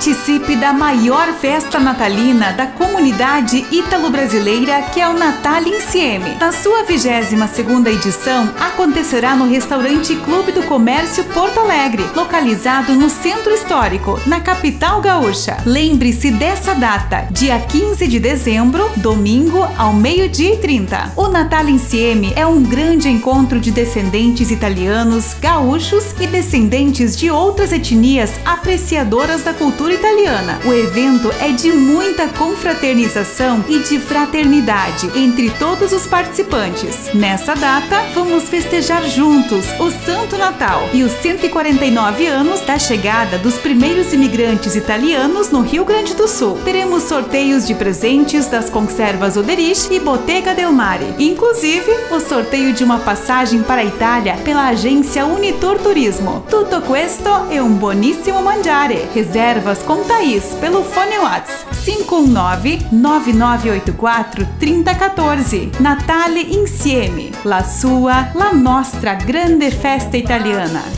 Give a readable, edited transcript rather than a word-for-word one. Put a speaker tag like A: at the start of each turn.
A: Participe da maior festa natalina da comunidade ítalo-brasileira, que é o Natal Insieme. Na sua 22ª edição, acontecerá no restaurante Clube do Comércio Porto Alegre, localizado no Centro Histórico, na capital gaúcha. Lembre-se dessa data, dia 15 de dezembro, domingo, ao 12h30. O Natal Insieme é um grande encontro de descendentes italianos, gaúchos e descendentes de outras etnias apreciadoras da cultura italiana. O evento é de muita confraternização e de fraternidade entre todos os participantes. Nessa data, vamos festejar juntos o Santo Natal e os 149 anos da chegada dos primeiros imigrantes italianos no Rio Grande do Sul. Teremos sorteios de presentes das conservas Oderich e Bottega del Mare, inclusive o sorteio de uma passagem para a Itália pela agência Unitor Turismo. Tutto questo è un buonissimo mangiare. Reservas com Thaís pelo fone WhatsApp 519-9984-3014. Natale Insieme, la sua, la nostra grande festa italiana.